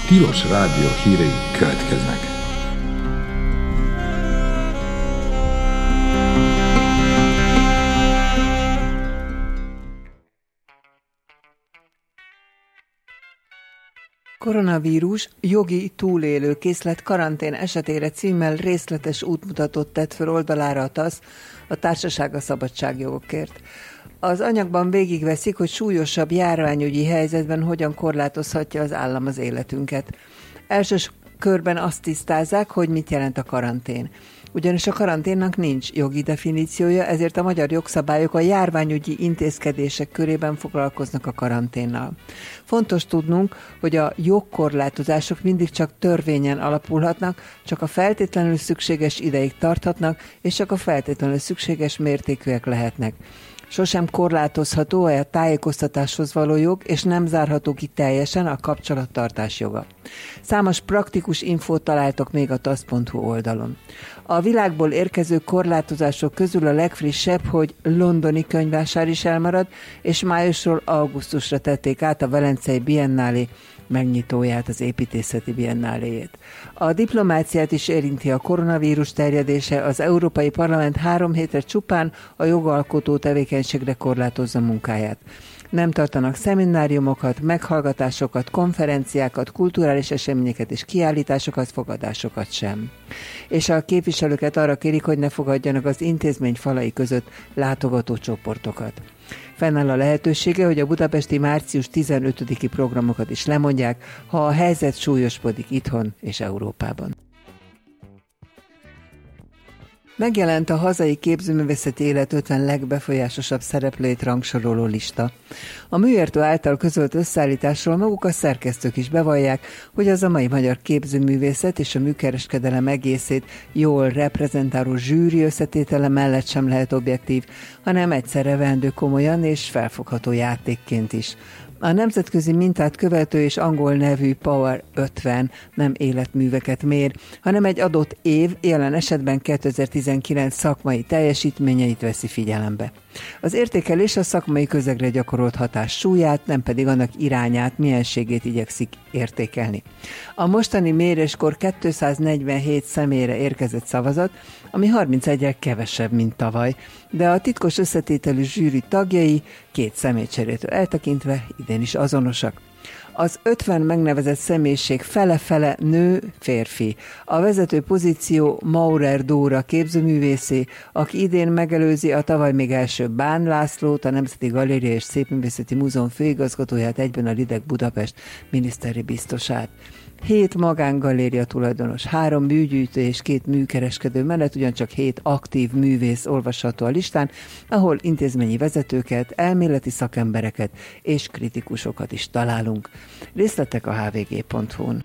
Tilos Rádió hírei következnek. Koronavírus jogi túlélő készlet karantén esetére címmel részletes útmutatót tett föl oldalára a TASZ, a Társaság a Szabadságjogokért. Az anyagban végigveszik, hogy súlyosabb járványügyi helyzetben hogyan korlátozhatja az állam az életünket. Első körben azt tisztázzák, hogy mit jelent a karantén. Ugyanis a karanténnak nincs jogi definíciója, ezért a magyar jogszabályok a járványügyi intézkedések körében foglalkoznak a karanténnal. Fontos tudnunk, hogy a jogkorlátozások mindig csak törvényen alapulhatnak, csak a feltétlenül szükséges ideig tarthatnak, és csak a feltétlenül szükséges mértékűek lehetnek. Sosem korlátozható a tájékoztatáshoz való jog, és nem zárható ki teljesen a kapcsolattartás joga. Számos praktikus infót találtok még a tasz.hu oldalon. A világból érkező korlátozások közül a legfrissebb, hogy londoni könyvvásár is elmarad, és májusról augusztusra tették át a Velencei Biennálé megnyitóját, az építészeti biennáléjét. A diplomáciát is érinti a koronavírus terjedése, az Európai Parlament 3 hétre csupán a jogalkotó tevékenységre korlátozza munkáját. Nem tartanak szemináriumokat, meghallgatásokat, konferenciákat, kulturális eseményeket és kiállításokat, fogadásokat sem. És a képviselőket arra kérik, hogy ne fogadjanak az intézmény falai között látogató csoportokat. Fennáll a lehetősége, hogy a budapesti március 15-i programokat is lemondják, ha a helyzet súlyosodik itthon és Európában. Megjelent a hazai képzőművészeti élet 50 legbefolyásosabb szereplőit rangsoroló lista. A Műértő által közölt összeállításról maguk a szerkesztők is bevallják, hogy az a mai magyar képzőművészet és a műkereskedelem egészét jól reprezentáló zsűri összetétele mellett sem lehet objektív, hanem egyszerre veendő komolyan és felfogható játékként is. A nemzetközi mintát követő és angol nevű Power 50 nem életműveket mér, hanem egy adott év, jelen esetben 2019 szakmai teljesítményeit veszi figyelembe. Az értékelés a szakmai közegre gyakorolt hatás súlyát, nem pedig annak irányát, mienségét igyekszik értékelni. A mostani méréskor 247 személyre érkezett szavazat, ami 31-el kevesebb, mint tavaly, de a titkos összetételű zsűri tagjai 2 személycserétől eltekintve idén is azonosak. Az 50 megnevezett személyiség fele-fele nő, férfi. A vezető pozíció Maurer Dóra képzőművészé, aki idén megelőzi a tavaly még első Bán Lászlót, a Nemzeti Galéria és Szépművészeti Múzeum főigazgatóját, egyben a Lideg Budapest miniszteri biztosát. 7 magángaléria tulajdonos, 3 műgyűjtő és 2 műkereskedő mellett ugyancsak 7 aktív művész olvasható a listán, ahol intézményi vezetőket, elméleti szakembereket és kritikusokat is találunk. Részletek a hvg.hu-n.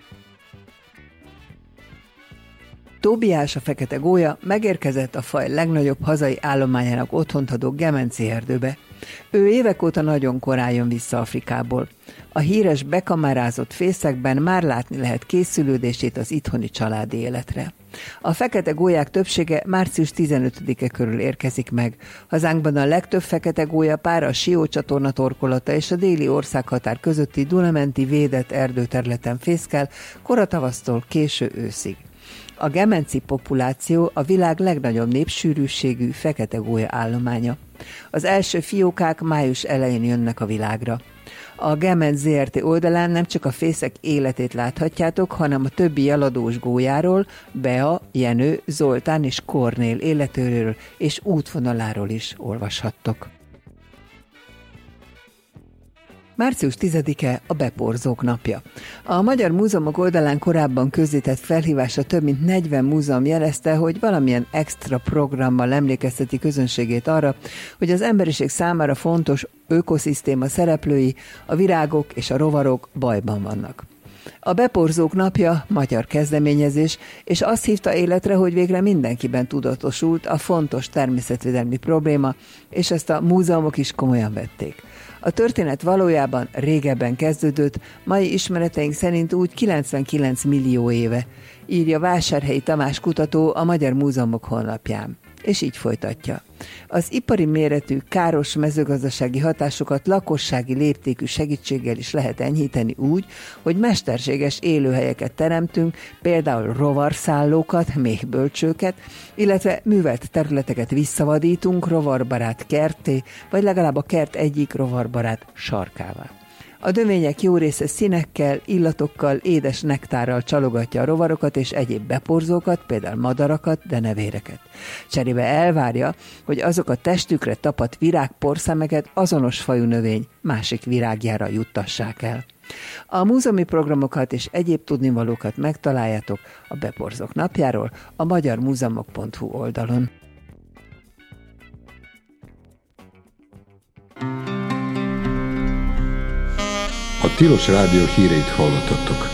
Tóbiás, a fekete gólya megérkezett a faj legnagyobb hazai állományának otthont adó Gemenci erdőbe. Ő évek óta nagyon korán jön vissza Afrikából. A híres bekamerázott fészekben már látni lehet készülődését az itthoni családi életre. A fekete gólyák többsége március 15-e körül érkezik meg. Hazánkban a legtöbb fekete gólyapár a Sió csatorna torkolata és a déli országhatár közötti Dunamenti védett erdőterületen fészkel, koratavasztól késő őszig. A gemenci populáció a világ legnagyobb népsűrűségű fekete gólya állománya. Az első fiókák május elején jönnek a világra. A Gemenc ZRT oldalán nem csak a fészek életét láthatjátok, hanem a többi jeladós gólyáról, Bea, Jenő, Zoltán és Kornél életéről és útvonaláról is olvashattok. Március 10-e a beporzók napja. A Magyar Múzeumok oldalán korábban közzétett felhívásra több mint 40 múzeum jelezte, hogy valamilyen extra programmal emlékezteti közönségét arra, hogy az emberiség számára fontos ökoszisztéma szereplői, a virágok és a rovarok bajban vannak. A beporzók napja magyar kezdeményezés, és azt hívta életre, hogy végre mindenkiben tudatosult a fontos természetvédelmi probléma, és ezt a múzeumok is komolyan vették. A történet valójában régebben kezdődött, mai ismereteink szerint úgy 99 millió éve, írja Vásárhelyi Tamás kutató a Magyar Múzeumok honlapján. és így folytatja. Az ipari méretű, káros mezőgazdasági hatásokat lakossági léptékű segítséggel is lehet enyhíteni úgy, hogy mesterséges élőhelyeket teremtünk, például rovarszállókat, méhbölcsőket, illetve művelt területeket visszavadítunk rovarbarát kertté, vagy legalább a kert egyik rovarbarát sarkává. A növények jó része színekkel, illatokkal, édes nektárral csalogatja a rovarokat és egyéb beporzókat, például madarakat, de nevéreket. Cserébe elvárja, hogy azok a testükre tapadt virágporszemeket azonos fajú növény másik virágjára juttassák el. A múzeumi programokat és egyéb tudnivalókat megtaláljátok a Beporzók napjáról a magyarmúzeumok.hu oldalon. A Tilos Rádió híreit hallottatok.